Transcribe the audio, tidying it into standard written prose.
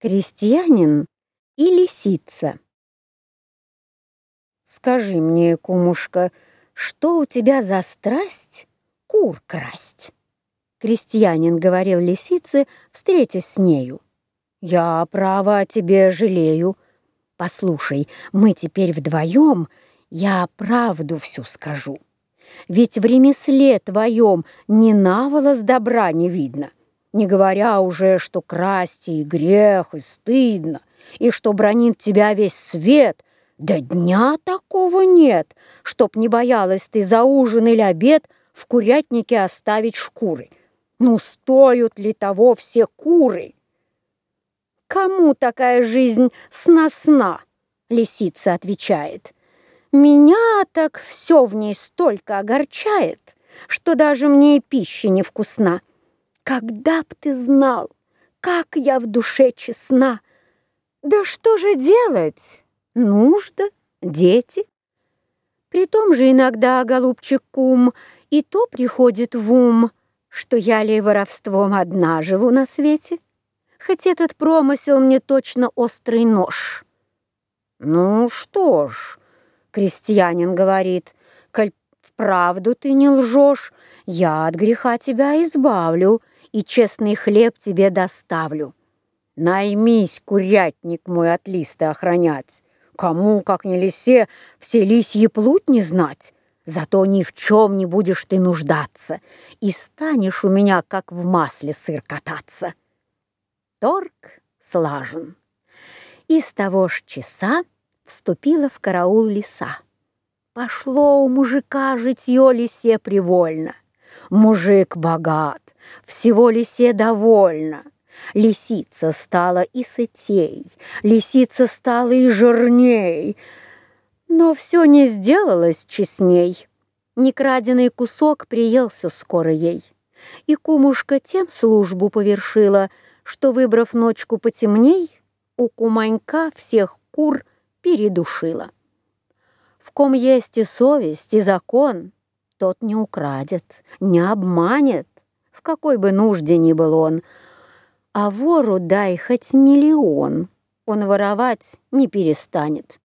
Крестьянин и лисица. Скажи мне, кумушка, что у тебя за страсть кур красть? Крестьянин говорил лисице, встретясь с нею. Я, право, о тебе жалею. Послушай, мы теперь вдвоем, я правду всю скажу. Ведь в ремесле твоем ни наволос добра не видно, не говоря уже, что красть и грех, и стыдно, и что бранит тебя весь свет. Да дня такого нет, чтоб не боялась ты за ужин или обед в курятнике оставить шкуры. Ну, стоят ли того все куры? Кому такая жизнь сносна? Лисица отвечает. Меня так все в ней столько огорчает, что даже мне и пища невкусна. Когда б ты знал, как я в душе честна! Да что же делать? Нужда, дети. Притом же иногда, голубчик кум, и то приходит в ум, что я ли воровством одна живу на свете, хоть этот промысел мне точно острый нож. Ну что ж, крестьянин говорит, коль вправду ты не лжешь, я от греха тебя избавлю и честный хлеб тебе доставлю. Наймись, курятник мой, от листа охранять. Кому, как не лисе, все лисьи плутни знать. Зато ни в чем не будешь ты нуждаться, и станешь у меня, как в масле сыр кататься. Торг слажен. И с того ж часа вступила в караул лиса. Пошло у мужика житье лисе привольно. Мужик богат, всего лисе довольно. Лисица стала и сытей, лисица стала и жирней, но все не сделалось честней. Некраденый кусок приелся скоро ей, и кумушка тем службу повершила, что, выбрав ночку потемней, у куманька всех кур передушила. В ком есть и совесть, и закон, тот не украдет, не обманет, в какой бы нужде ни был он. А вору дай хоть миллион, он воровать не перестанет.